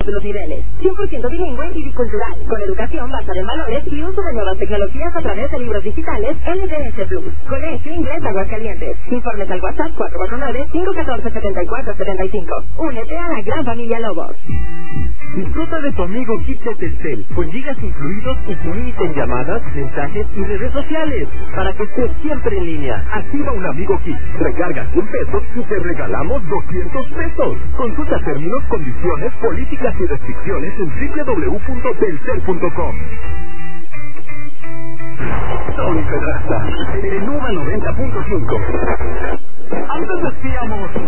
los niveles. 100% bilingüe y bicultural, con educación basada en valores y uso de nuevas tecnologías a través de libros digitales LDS Plus. Colegio Inglés Aguascalientes. Informes al WhatsApp 449-514-7475. Únete a la gran familia Lobos. Disfruta de tu amigo Kit de Telcel, con gigas incluidos y sin límite en llamadas, mensajes y redes sociales, para que estés siempre en línea. Activa un amigo Kit, recarga 100 pesos y te regalamos 200 pesos. Consulta términos, condiciones, políticas y restricciones en www.telcel.com. Tony Pedraza, en el Numa 90.5. Antes decíamos...